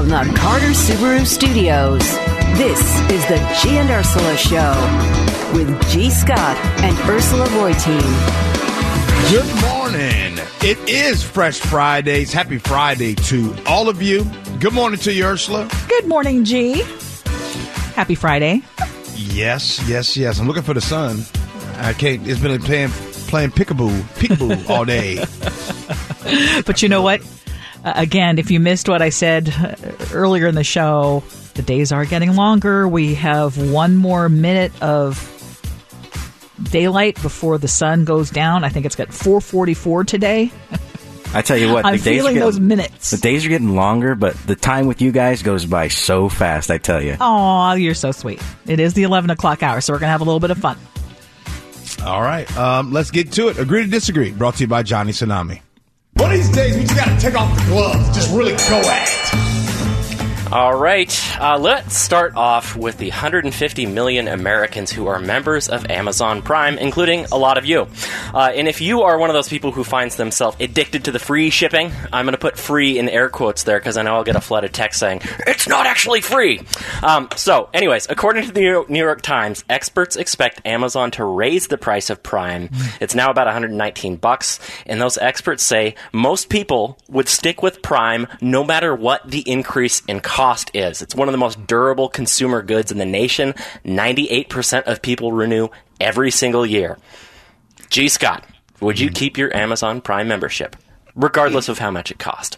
from the Carter Subaru Studios, this is the G and Ursula Show with G. Scott and Ursula Reutin. Good morning. It is Fresh Fridays. Happy Friday to all of you. Good morning to you, Ursula. Good morning, G. Happy Friday. Yes. I'm looking for the sun. I can't. It's been playing peekaboo all day. But you know what? Again, if you missed what I said earlier in the show, the days are getting longer. We have one more minute of daylight before the sun goes down. I think it's got 4:44 today. I tell you what, I'm feeling those minutes. The days are getting longer, but the time with you guys goes by so fast, I tell you. Aw, you're so sweet. It is the 11 o'clock hour, so we're going to have a little bit of fun. All right, let's get to it. Agree to disagree, brought to you by Johnny Tsunami. One of these days, we just got to take off the gloves, just really go at it. All right, let's start off with the 150 million Americans who are members of Amazon Prime, including a lot of you. And if you are one of those people who finds themselves addicted to the free shipping, I'm going to put free in air quotes there because I know I'll get a flood of text saying, it's not actually free. So, anyways, according to the New York Times, experts expect Amazon to raise the price of Prime. It's now about $119, and those experts say most people would stick with Prime no matter what the increase in cost is. It's one of the most durable consumer goods in the nation. 98% of people renew every single year. G. Scott, would you keep your Amazon Prime membership, regardless of how much it cost?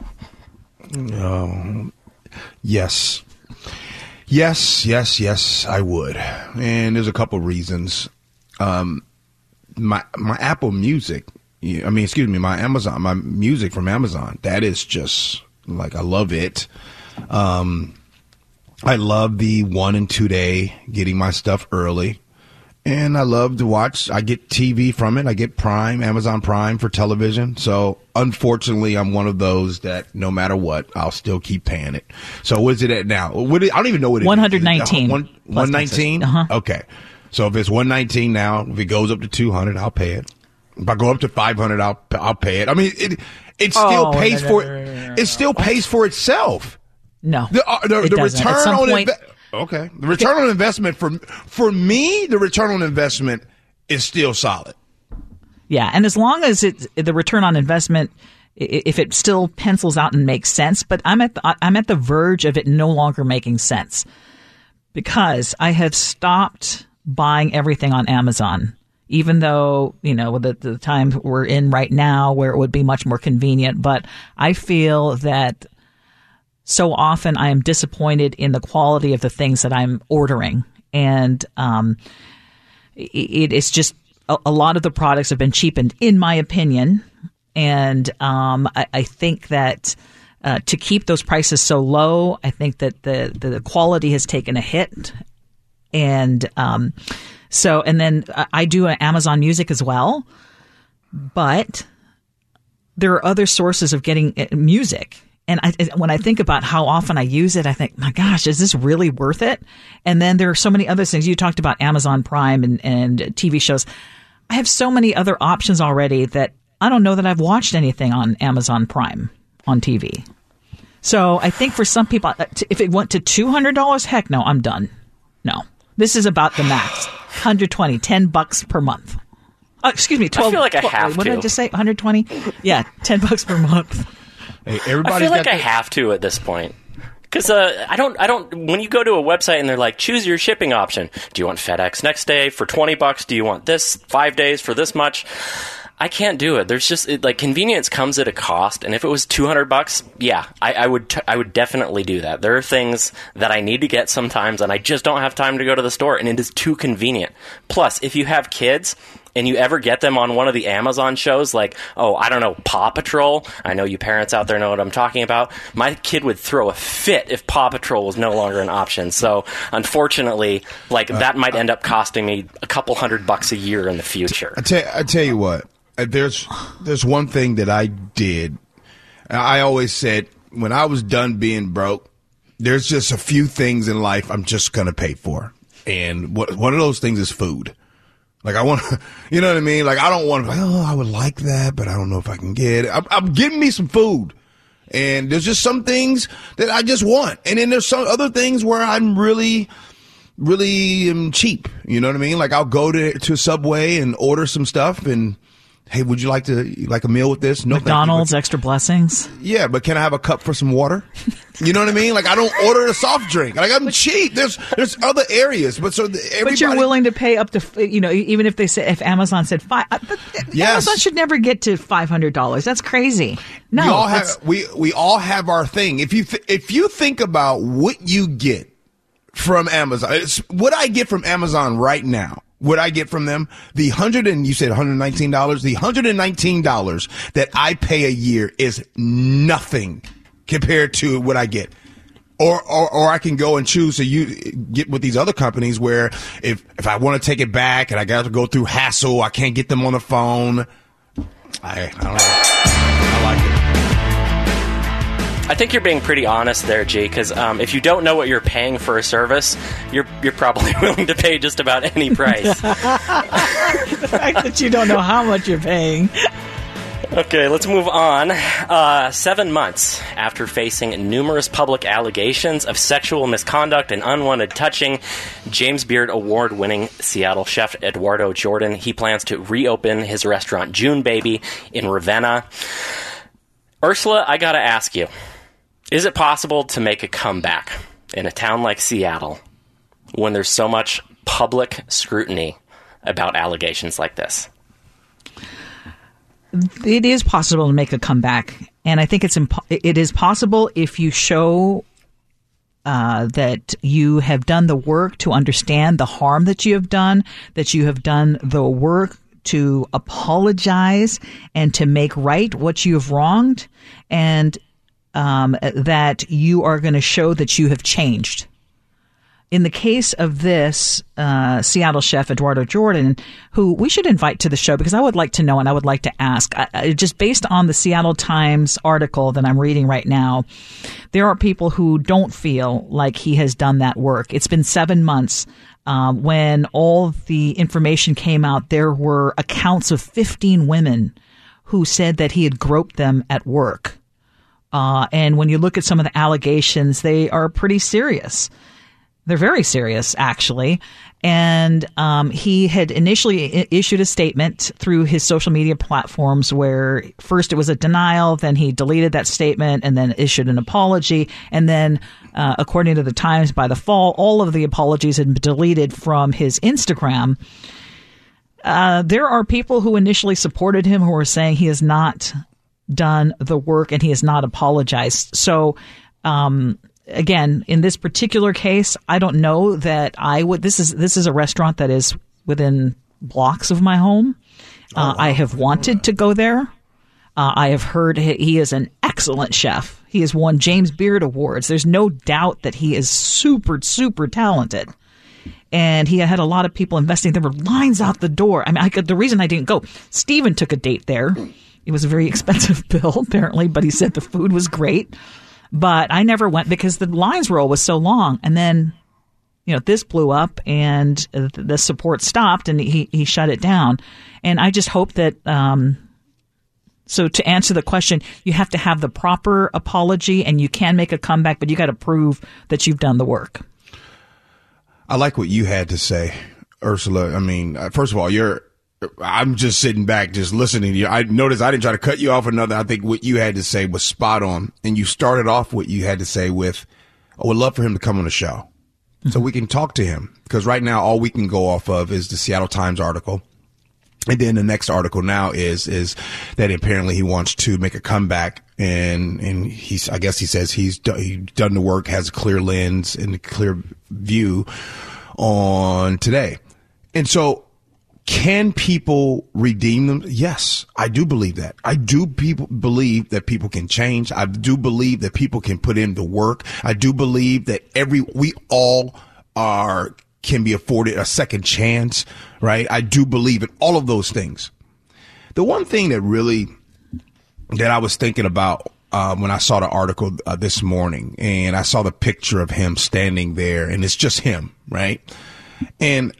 Yes. Yes, I would. And there's a couple reasons. My Apple Music, my music from Amazon, that is just, like, I love it. I love the 1 and 2 day getting my stuff early, and I love to watch. I get TV from it. I get Prime, Amazon Prime for television. So unfortunately, I'm one of those that no matter what, I'll still keep paying it. So what is it at now? I don't even know what it is. 119. 119? Uh-huh. Okay. So if it's 119 now, if it goes up to 200, I'll pay it. If I go up to 500, I'll pay it. I mean, it still pays for it. It still pays for itself. No, the return on the return on investment for me, the return on investment is still solid. Yeah, and as long as the return on investment, if it still pencils out and makes sense, but I'm at the verge of it no longer making sense because I have stopped buying everything on Amazon. Even though, the time we're in right now where it would be much more convenient, but I feel that so often I am disappointed in the quality of the things that I'm ordering. And it's just a lot of the products have been cheapened, in my opinion. And I think that to keep those prices so low, I think that the quality has taken a hit. And and then I do Amazon Music as well. But there are other sources of getting music. And when I think about how often I use it, I think, my gosh, is this really worth it? And then there are so many other things. You talked about Amazon Prime and TV shows. I have so many other options already that I don't know that I've watched anything on Amazon Prime on TV. So I think for some people, if it went to $200, heck no, I'm done. No, this is about the max. $120, $10 per month. Excuse me, 12. I feel like I have to. What did I just say? 120? Yeah, $10 per month. Hey, I feel like I have to at this point. Because I don't. When you go to a website and they're like, choose your shipping option. Do you want FedEx next day for $20? Do you want this 5 days for this much? I can't do it. There's just convenience comes at a cost, and if it was $200, yeah, I would definitely do that. There are things that I need to get sometimes, and I just don't have time to go to the store, and it is too convenient. Plus, if you have kids and you ever get them on one of the Amazon shows, like, Paw Patrol. I know you parents out there know what I'm talking about. My kid would throw a fit if Paw Patrol was no longer an option. So, unfortunately, that might end up costing me a couple $100 a year in the future. I tell you what. There's one thing that I did. I always said when I was done being broke, there's just a few things in life I'm just going to pay for. And one of those things is food. Like I want to, you know what I mean? Like I don't want to, I would like that, but I don't know if I can get it. I'm getting me some food. And there's just some things that I just want. And then there's some other things where I'm really cheap. You know what I mean? Like I'll go to Subway and order some stuff and, hey, would you like a meal with this? No, McDonald's, extra blessings. Yeah, but can I have a cup for some water? You know what I mean? Like I don't order a soft drink. Like I'm cheap. There's other areas, but but you're willing to pay up to, even if they say, if Amazon said Amazon should never get to $500. That's crazy. No, we all have our thing. If you think about what you get from Amazon, it's what I get from Amazon right now. What I get from them, you said $119. The $119 that I pay a year is nothing compared to what I get. Or I can go and choose to get with these other companies where if I want to take it back and I got to go through hassle, I can't get them on the phone. I don't know. I like it. I think you're being pretty honest there, G, because if you don't know what you're paying for a service, you're probably willing to pay just about any price. The fact that you don't know how much you're paying. Okay, let's move on. 7 months after facing numerous public allegations of sexual misconduct and unwanted touching, James Beard Award-winning Seattle chef Eduardo Jordan, he plans to reopen his restaurant June Baby in Ravenna. Ursula, I gotta ask you, is it possible to make a comeback in a town like Seattle when there's so much public scrutiny about allegations like this? It is possible to make a comeback, and I think it is possible if you show that you have done the work to understand the harm that you have done the work to apologize and to make right what you have wronged, and that you are going to show that you have changed. In the case of this Seattle chef, Eduardo Jordan, who we should invite to the show because I would like to know and I would like to ask, just based on the Seattle Times article that I'm reading right now, there are people who don't feel like he has done that work. It's been 7 months. When all the information came out, there were accounts of 15 women who said that he had groped them at work. And when you look at some of the allegations, they are pretty serious. They're very serious, actually. And he had initially issued a statement through his social media platforms where first it was a denial, then he deleted that statement and then issued an apology. And then, according to the Times, by the fall, all of the apologies had been deleted from his Instagram. There are people who initially supported him who are saying he has not done the work and he has not apologized. So, again, in this particular case, I don't know that I would. This is a restaurant that is within blocks of my home. I have wanted to go there. I have heard he is an excellent chef. He has won James Beard Awards. There's no doubt that he is super, super talented. And he had a lot of people investing. There were lines out the door. I mean, the reason I didn't go, Steven took a date there. It was a very expensive bill, apparently, but he said the food was great. But I never went because the lines roll was so long. And then, this blew up and the support stopped and he shut it down. And I just hope that, so to answer the question, you have to have the proper apology and you can make a comeback, but you got to prove that you've done the work. I like what you had to say, Ursula. I mean, first of all, I'm just sitting back, just listening to you. I noticed I didn't try to cut you off or nothing. I think what you had to say was spot on. And you started off what you had to say with, I would love for him to come on the show so we can talk to him. Because right now, all we can go off of is the Seattle Times article. And then the next article now is that apparently he wants to make a comeback. And I guess he says he's done the work, has a clear lens and a clear view on today. And so, can people redeem them? Yes, I do believe that. I do believe that people can change. I do believe that people can put in the work. I do believe that we all can be afforded a second chance, right? I do believe in all of those things. The one thing that I was thinking about when I saw the article this morning and I saw the picture of him standing there and it's just him, right? And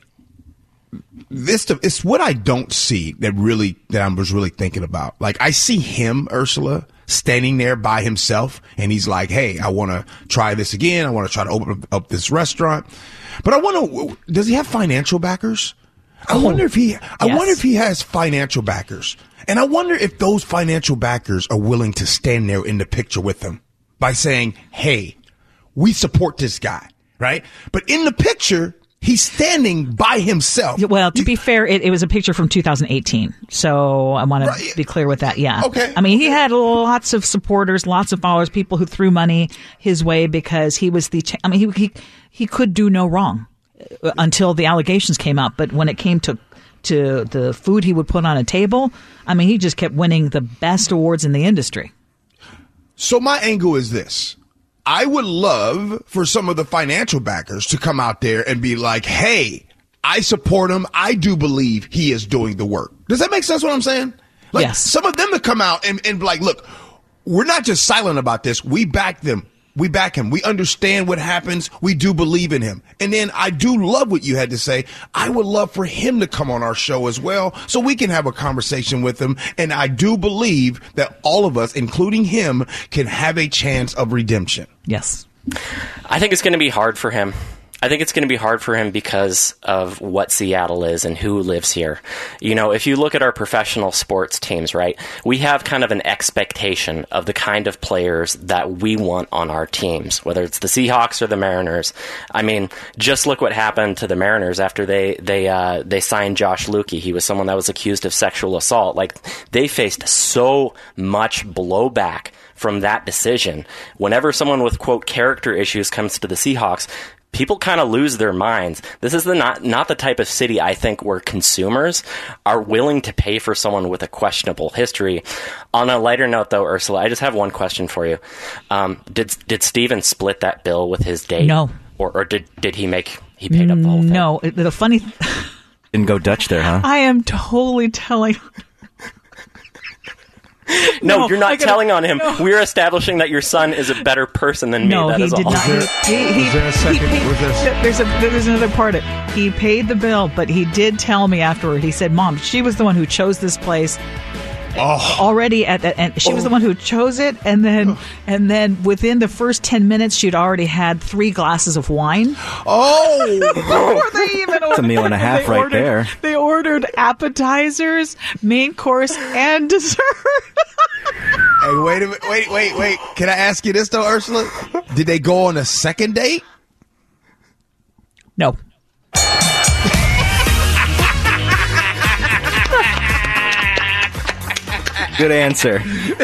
it's what I don't see that I was really thinking about. Like I see him, Ursula, standing there by himself, and he's like, hey, I want to try this again. I want to try to open up this restaurant. But I want to, does he have financial backers? I wonder if he has financial backers. And I wonder if those financial backers are willing to stand there in the picture with him by saying, hey, we support this guy, right? But in the picture, he's standing by himself. Well, to be fair, it was a picture from 2018. So I want to be clear with that. Yeah. Okay. I mean, he had lots of supporters, lots of followers, people who threw money his way because he was he could do no wrong until the allegations came out. But when it came to the food he would put on a table, I mean, he just kept winning the best awards in the industry. So my angle is this. I would love for some of the financial backers to come out there and be like, hey, I support him. I do believe he is doing the work. Does that make sense what I'm saying? Like, yes. Some of them to come out and be like, look, we're not just silent about this. We back them. We back him. We understand what happens. We do believe in him. And then I do love what you had to say. I would love for him to come on our show as well so we can have a conversation with him. And I do believe that all of us, including him, can have a chance of redemption. Yes. I think it's going to be hard for him. I think it's going to be hard for him because of what Seattle is and who lives here. You know, if you look at our professional sports teams, right, we have kind of an expectation of the kind of players that we want on our teams, whether it's the Seahawks or the Mariners. I mean, just look what happened to the Mariners after they signed Josh Lukey. He was someone that was accused of sexual assault. Like, they faced so much blowback from that decision. Whenever someone with, quote, character issues comes to the Seahawks, people kind of lose their minds. This is not the type of city, I think, where consumers are willing to pay for someone with a questionable history. On a lighter note, though, Ursula, I just have one question for you. Did Steven split that bill with his date? No. Or did he paid up the whole thing? No. The funny... Didn't go Dutch there, huh? I am totally telling... No, you're not telling on him. No. We're establishing that your son is a better person than me. No, that he is did all. not. Was there a second? There's another part of it. He paid the bill, but he did tell me afterward. He said, Mom, she was the one who chose this place. Already and she was the one who chose it, and then within the first 10 minutes she'd already had 3 glasses of wine. Before they even ordered, it's a meal and a half right there. They ordered appetizers, main course, and dessert. Hey, wait a minute, wait. Can I ask you this though, Ursula? Did they go on a second date? No. Good answer.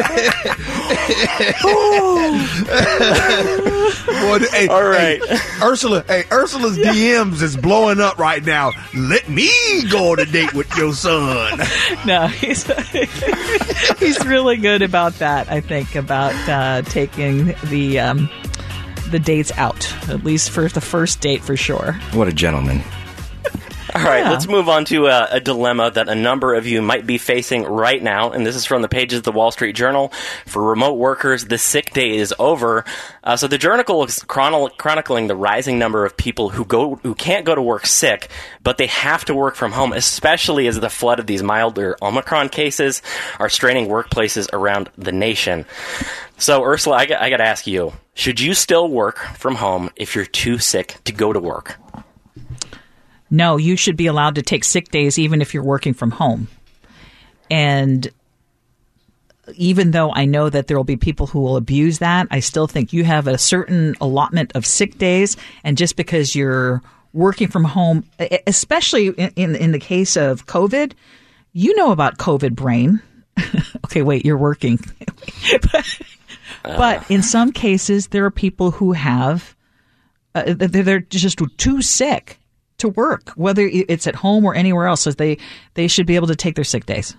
Hey, all right. Ursula's DMs is blowing up right now. Let me go on a date with your son. No, he's really good about that, I think, about taking the dates out, at least for the first date for sure. What a gentleman. All right, let's move on to a dilemma that a number of you might be facing right now, and this is from the pages of the Wall Street Journal. For remote workers, the sick day is over. So the journal is chronicling the rising number of people who can't go to work sick, but they have to work from home, especially as the flood of these milder Omicron cases are straining workplaces around the nation. So, Ursula, I got to ask you, should you still work from home if you're too sick to go to work? No, you should be allowed to take sick days even if you're working from home. And even though I know that there will be people who will abuse that, I still think you have a certain allotment of sick days. And just because you're working from home, especially in the case of COVID, you know about COVID brain. Okay, wait, you're working. But in some cases, there are people who have, they're just too sick to work, whether it's at home or anywhere else. So they should be able to take their sick days.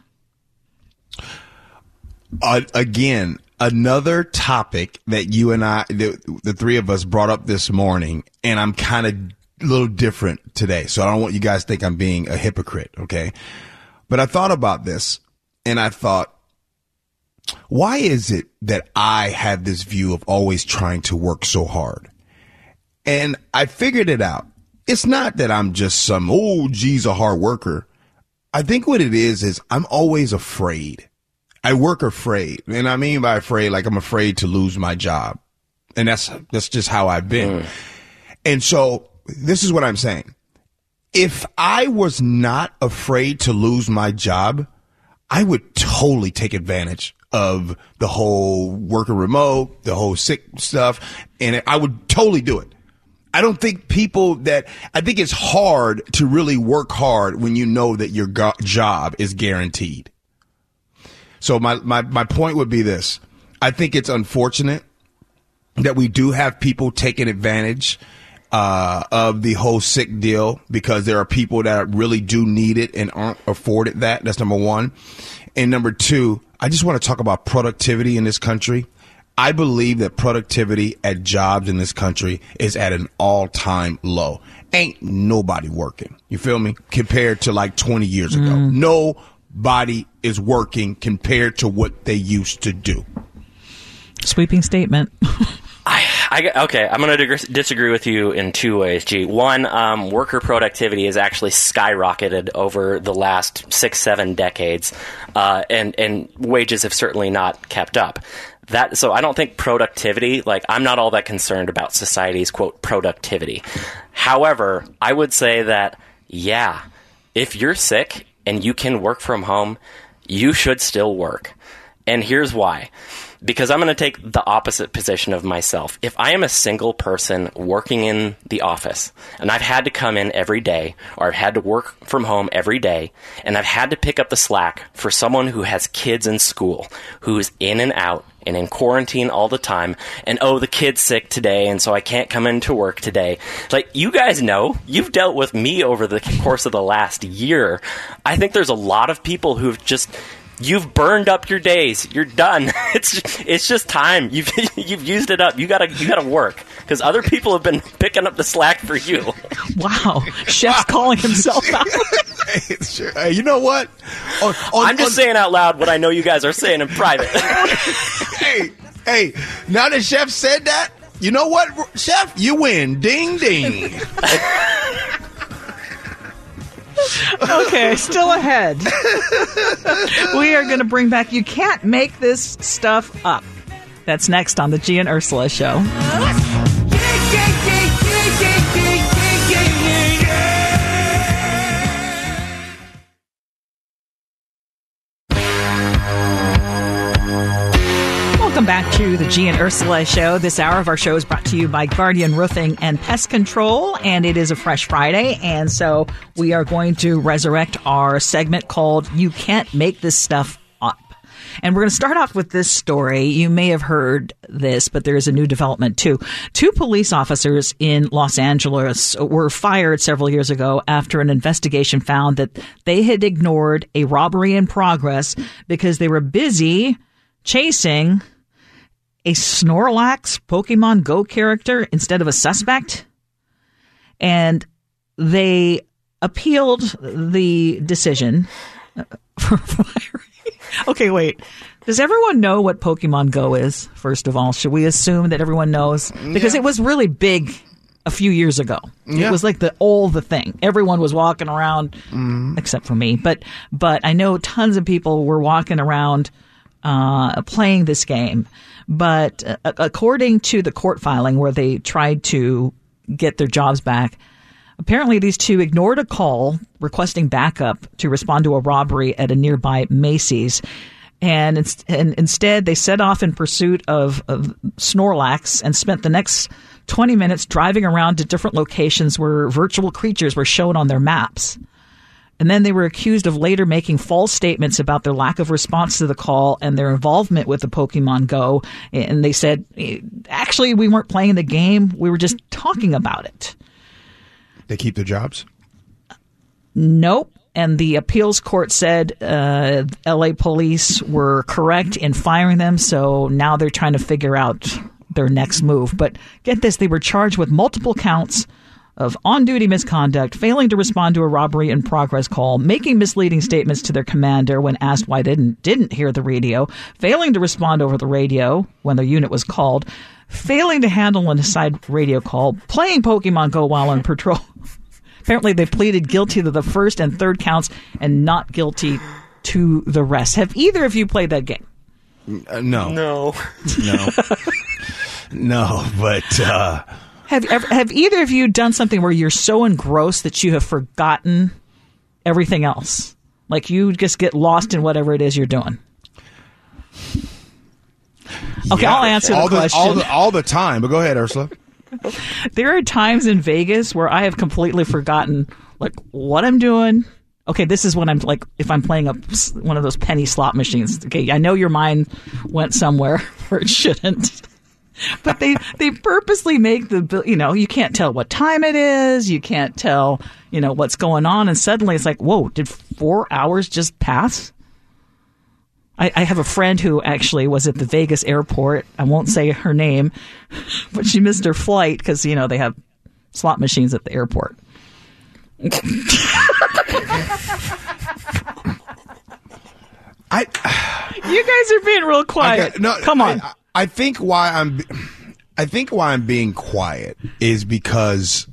Again, another topic that you and I, the three of us brought up this morning, and I'm kind of a little different today. So I don't want you guys to think I'm being a hypocrite, okay? But I thought about this, and I thought, why is it that I have this view of always trying to work so hard? And I figured it out. It's not that I'm just some, a hard worker. I think what it is I'm always afraid. I work afraid. And I mean by afraid, like I'm afraid to lose my job. And that's just how I've been. And so this is what I'm saying. If I was not afraid to lose my job, I would totally take advantage of the whole working remote, the whole sick stuff, and I would totally do it. I don't think I think it's hard to really work hard when you know that your job is guaranteed. So my point would be this. I think it's unfortunate that we do have people taking advantage of the whole sick deal because there are people that really do need it and aren't afforded that. That's number one. And number two, I just want to talk about productivity in this country. I believe that productivity at jobs in this country is at an all-time low. Ain't nobody working. You feel me? Compared to like 20 years ago. Nobody is working compared to what they used to do. Sweeping statement. Okay, I'm going to disagree with you in two ways, G. One, worker productivity has actually skyrocketed over the last 6-7 decades, and wages have certainly not kept up. So I don't think productivity, like, I'm not all that concerned about society's, quote, productivity. However, I would say that, yeah, if you're sick and you can work from home, you should still work. And here's why. Because I'm going to take the opposite position of myself. If I am a single person working in the office, and I've had to come in every day, or I've had to work from home every day, and I've had to pick up the slack for someone who has kids in school, who's in and out, and in quarantine all the time, and the kid's sick today, and so I can't come into work today. Like, you guys know, you've dealt with me over the course of the last year. I think there's a lot of people who've just... You've burned up your days. You're done. It's just time. You've used it up. You gotta work because other people have been picking up the slack for you. Wow, Chef's calling himself out. Hey, you know what? I'm just saying out loud what I know you guys are saying in private. Hey, now that Chef said that, you know what, Chef? You win. Ding, ding. Okay, still ahead. We are going to bring back You Can't Make This Stuff Up. That's next on the G and Ursula Show. Welcome back to the G and Ursula Show. This hour of our show is brought to you by Guardian Roofing and Pest Control, and it is a fresh Friday, and so we are going to resurrect our segment called You Can't Make This Stuff Up. And we're going to start off with this story. You may have heard this, but there is a new development too. 2 police officers in Los Angeles were fired several years ago after an investigation found that they had ignored a robbery in progress because they were busy chasing a Snorlax Pokemon Go character instead of a suspect. And they appealed the decision for firing. Okay, wait. Does everyone know what Pokemon Go is, first of all? Should we assume that everyone knows? Because it was really big a few years ago. Yeah. It was like the thing. Everyone was walking around, except for me. But I know tons of people were walking around playing this game. But according to the court filing where they tried to get their jobs back, apparently these 2 ignored a call requesting backup to respond to a robbery at a nearby Macy's. And instead, they set off in pursuit of Snorlax and spent the next 20 minutes driving around to different locations where virtual creatures were shown on their maps. And then they were accused of later making false statements about their lack of response to the call and their involvement with the Pokemon Go. And they said, actually, we weren't playing the game. We were just talking about it. They keep their jobs? Nope. And the appeals court said L.A. police were correct in firing them. So now they're trying to figure out their next move. But get this, they were charged with multiple counts of on-duty misconduct, failing to respond to a robbery in progress call, making misleading statements to their commander when asked why they didn't hear the radio, failing to respond over the radio when their unit was called, failing to handle an aside radio call, playing Pokemon Go while on patrol. Apparently, they pleaded guilty to the first and third counts and not guilty to the rest. Have either of you played that game? No. No. No, but Have either of you done something where you're so engrossed that you have forgotten everything else? Like you just get lost in whatever it is you're doing? Okay, I'll answer the question. All the time, but go ahead, Ursula. There are times in Vegas where I have completely forgotten like what I'm doing. Okay, this is when I'm like, if I'm playing one of those penny slot machines. Okay, I know your mind went somewhere where it shouldn't. But they purposely make you can't tell what time it is. You can't tell, what's going on. And suddenly it's like, whoa, did 4 hours just pass? I have a friend who actually was at the Vegas airport. I won't say her name, but she missed her flight because, they have slot machines at the airport. You guys are being real quiet. Come on. I think why I'm being quiet is because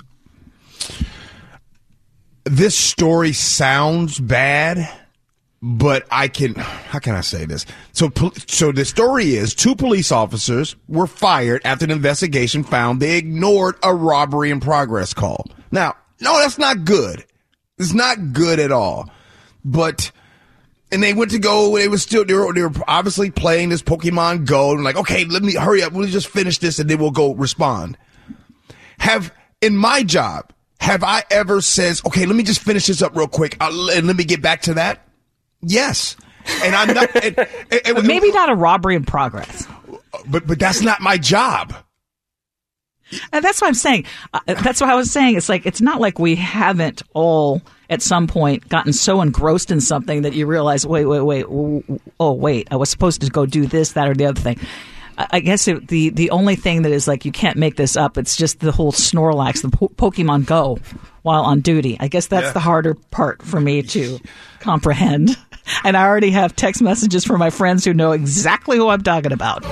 this story sounds bad, but how can I say this? So the story is 2 police officers were fired after an investigation found they ignored a robbery in progress call. Now, no, that's not good. It's not good at all. And they went to go. They were obviously playing this Pokemon Go. And like, okay, let me hurry up. We'll just finish this and then we'll go respond. In my job, have I ever says, okay, let me just finish this up real quick and let me get back to that? Yes. And I'm not. Maybe not a robbery in progress. But that's not my job. And that's what I'm saying. That's what I was saying. It's like, it's not like we haven't all at some point gotten so engrossed in something that you realize, wait. Oh, wait, I was supposed to go do this, that, or the other thing. I guess the only thing that is like, you can't make this up. It's just the whole Snorlax, the Pokemon Go while on duty. I guess that's the harder part for me to comprehend. And I already have text messages from my friends who know exactly who I'm talking about.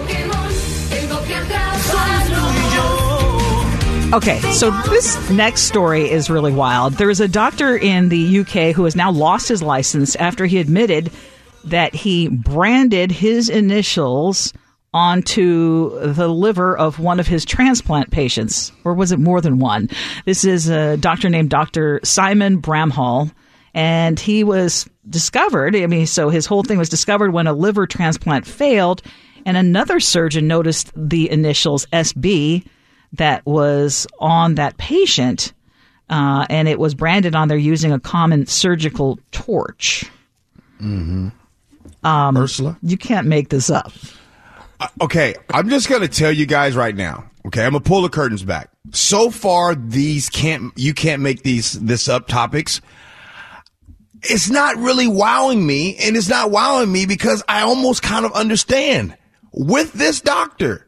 Okay, so this next story is really wild. There is a doctor in the UK who has now lost his license after he admitted that he branded his initials onto the liver of one of his transplant patients. Or was it more than one? This is a doctor named Dr. Simon Bramhall, and he was discovered. So his whole thing was discovered when a liver transplant failed, and another surgeon noticed the initials SB that was on that patient, and it was branded on there using a common surgical torch. Mm-hmm. Ursula? You can't make this up. Okay, I'm just going to tell you guys right now. Okay, I'm going to pull the curtains back. So far, you can't make this up topics. It's not really wowing me, and it's not wowing me because I almost kind of understand. With this doctor,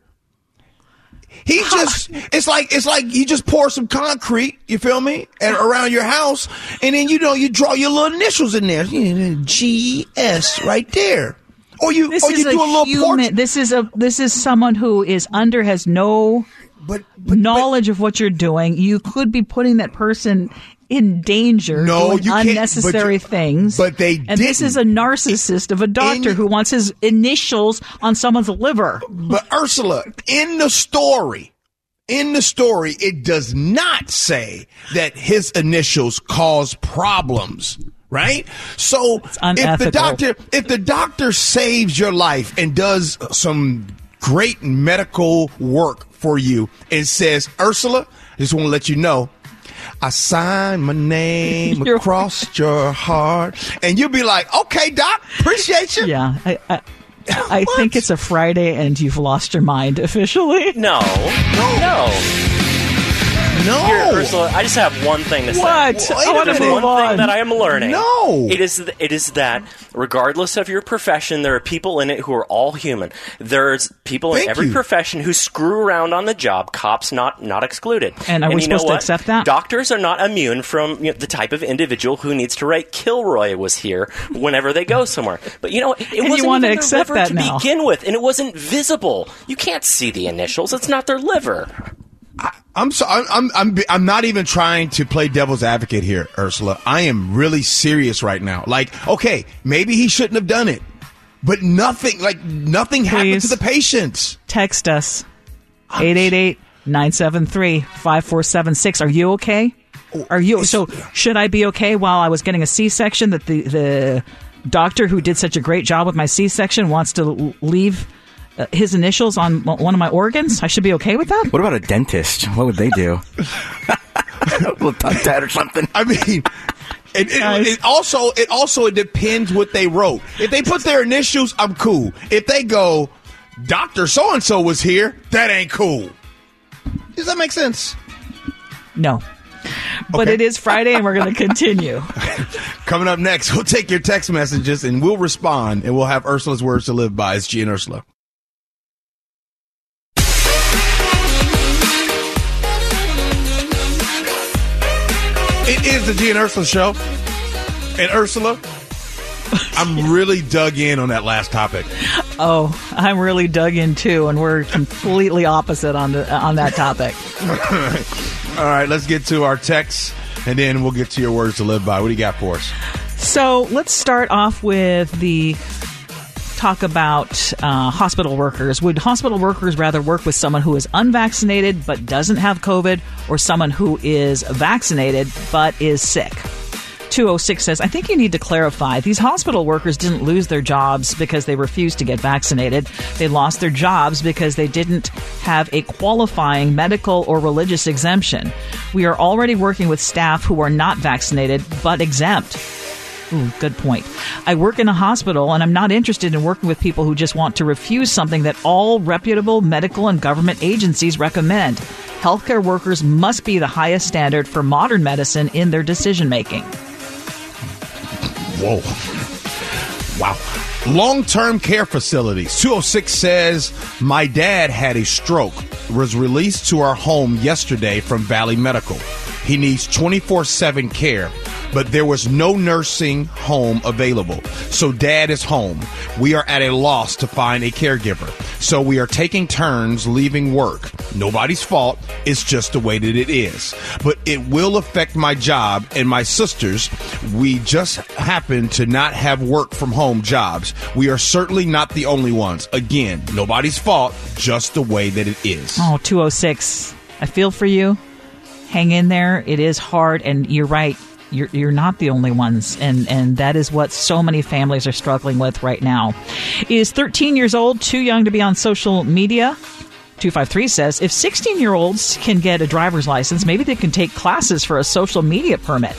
it's like you just pour some concrete, you feel me, and around your house, and then you draw your little initials in there, GS right there, or you do a little portrait. This is someone who has no knowledge of what you're doing. You could be putting that person in danger, doing unnecessary things. But they didn't. And this is a narcissist of a doctor who wants his initials on someone's liver. But Ursula, in the story, it does not say that his initials cause problems. Right? So if the doctor saves your life and does some great medical work for you and says, Ursula, I just want to let you know, I signed my name across your heart. And you'll be like, okay, doc, appreciate you. Yeah. I think it's a Friday and you've lost your mind officially. No. Here, Ursula, I just have one thing to say. What? I want to move on. Thing that I am learning. No. It is that regardless of your profession, there are people in it who are all human. There's people in every profession who screw around on the job, cops not excluded. And are we supposed to accept that? Doctors are not immune from the type of individual who needs to write Kilroy was here whenever they go somewhere. But it wasn't even their liver to begin with, and it wasn't visible. You can't see the initials. It's not their liver. I'm not even trying to play devil's advocate here, Ursula. I am really serious right now. Like, okay, maybe he shouldn't have done it, but nothing happened to the patients. Text us 888-973-5476. Are you okay? So should I be okay while I was getting a C-section that the doctor who did such a great job with my C-section wants to leave his initials on one of my organs? I should be okay with that? What about a dentist? What would they do? A little tongue tat or something. I mean, it also depends what they wrote. If they put their initials, I'm cool. If they go, Dr. So-and-so was here, that ain't cool. Does that make sense? No. But Okay. it is Friday, and we're going to continue. Coming up next, we'll take your text messages, and we'll respond, and we'll have Ursula's words to live by. It's G and Ursula. It is the G and Ursula show. And Ursula, I'm really dug in on that last topic. Oh, I'm really dug in too, and we're completely opposite on that topic. All right, let's get to our texts, and then we'll get to your words to live by. What do you got for us? So let's start off with the talk about hospital workers. Would hospital workers rather work with someone who is unvaccinated but doesn't have COVID, or someone who is vaccinated but is sick? 206 says, I think you need to clarify. These hospital workers didn't lose their jobs because they refused to get vaccinated. They lost their jobs because they didn't have a qualifying medical or religious exemption. We are already working with staff who are not vaccinated but exempt. Ooh, good point. I work in a hospital, and I'm not interested in working with people who just want to refuse something that all reputable medical and government agencies recommend. Healthcare workers must be the highest standard for modern medicine in their decision-making. Whoa. Wow. Long-term care facilities. 206 says, my dad had a stroke, was released to our home yesterday from Valley Medical. He needs 24/7 care, but there was no nursing home available. So dad is home. We are at a loss to find a caregiver. So we are taking turns leaving work. Nobody's fault. It's just the way that it is. But it will affect my job and my sisters. We just happen to not have work from home jobs. We are certainly not the only ones. Again, nobody's fault. Just the way that it is. Oh, 206. I feel for you. Hang in there. It is hard, and you're right. You're not the only ones, and that is what so many families are struggling with right now. Is 13 years old too young to be on social media? 253 says, if 16-year-olds can get a driver's license, maybe they can take classes for a social media permit.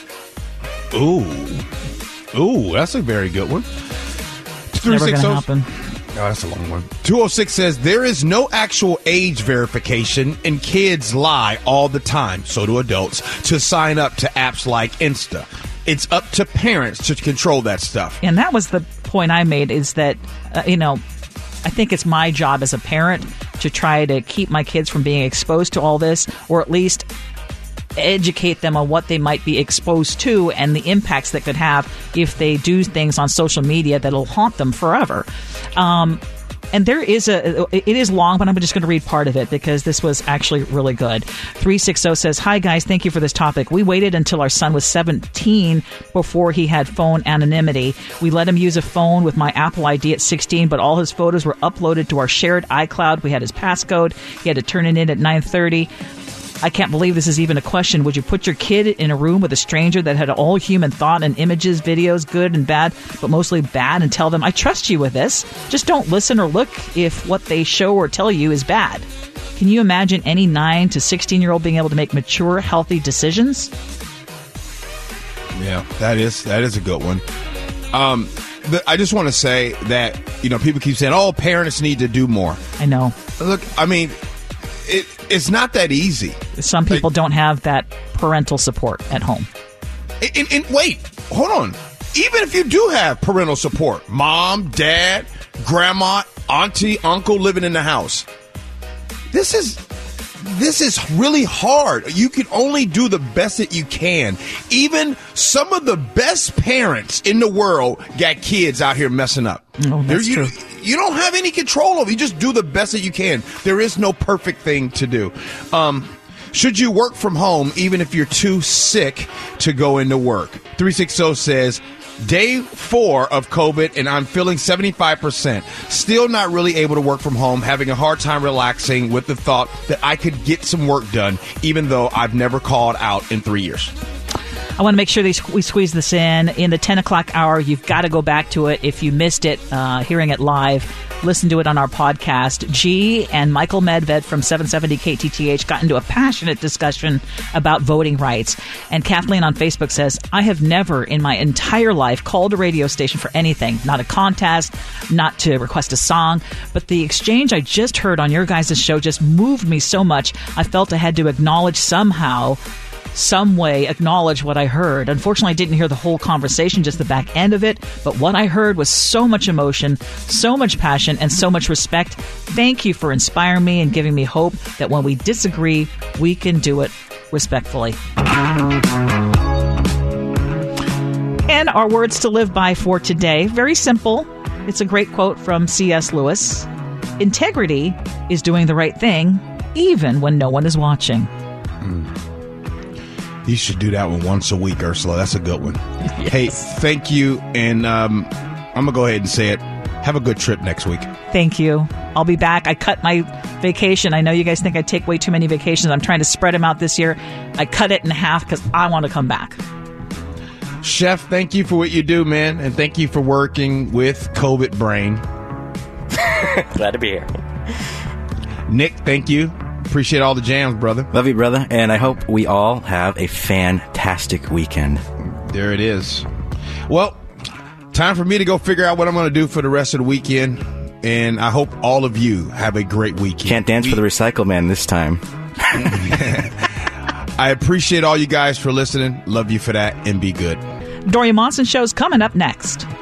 Ooh, that's a very good one. Never going to happen. Oh, that's a long one. 206 says, there is no actual age verification, and kids lie all the time, so do adults, to sign up to apps like Insta. It's up to parents to control that stuff. And that was the point I made, is that, I think it's my job as a parent to try to keep my kids from being exposed to all this, or at least educate them on what they might be exposed to and the impacts that could have if they do things on social media that'll haunt them forever. And it is long, but I'm just going to read part of it because this was actually really good. 360 says, hi guys, thank you for this topic. We waited until our son was 17 before he had phone anonymity. We let him use a phone with my Apple ID at 16, but all his photos were uploaded to our shared iCloud. We had his passcode. He had to turn it in at 9:30. I can't believe this is even a question. Would you put your kid in a room with a stranger that had all human thought and images, videos, good and bad, but mostly bad, and tell them, I trust you with this. Just don't listen or look if what they show or tell you is bad. Can you imagine any 9 to 16-year-old being able to make mature, healthy decisions? Yeah, that is a good one. I just want to say that, people keep saying, oh, parents need to do more. I know. Look, I mean, it's not that easy. Some people don't have that parental support at home. And wait, hold on. Even if you do have parental support, mom, dad, grandma, auntie, uncle living in the house, this is really hard. You can only do the best that you can. Even some of the best parents in the world got kids out here messing up. Oh, that's true. You don't have any control over it. You just do the best that you can. There is no perfect thing to do. Should you work from home even if you're too sick to go into work? 360 says, day 4 of COVID, and I'm feeling 75%. Still not really able to work from home, having a hard time relaxing with the thought that I could get some work done, even though I've never called out in 3 years. I want to make sure we squeeze this in the 10 o'clock hour. You've got to go back to it. If you missed it, hearing it live, listen to it on our podcast. G and Michael Medved from 770 KTTH got into a passionate discussion about voting rights. And Kathleen on Facebook says, I have never in my entire life called a radio station for anything, not a contest, not to request a song. But the exchange I just heard on your guys' show just moved me so much. I felt I had to acknowledge somehow, some way, acknowledge what I heard. Unfortunately, I didn't hear the whole conversation, just the back end of it. But what I heard was so much emotion, so much passion, and so much respect. Thank you for inspiring me and giving me hope that when we disagree, we can do it respectfully. And our words to live by for today, very simple. It's a great quote from C.S. Lewis. Integrity is doing the right thing, even when no one is watching. You should do that one once a week, Ursula. That's a good one. Yes. Hey, thank you. And I'm going to go ahead and say it. Have a good trip next week. Thank you. I'll be back. I cut my vacation. I know you guys think I take way too many vacations. I'm trying to spread them out this year. I cut it in half because I want to come back. Chef, thank you for what you do, man. And thank you for working with COVID Brain. Glad to be here. Nick, thank you. Appreciate all the jams, brother. Love you, brother. And I hope we all have a fantastic weekend. There it is. Well, time for me to go figure out what I'm going to do for the rest of the weekend. And I hope all of you have a great weekend. Can't dance for the Recycle Man this time. I appreciate all you guys for listening. Love you for that, and be good. Dorian Monson Show's coming up next.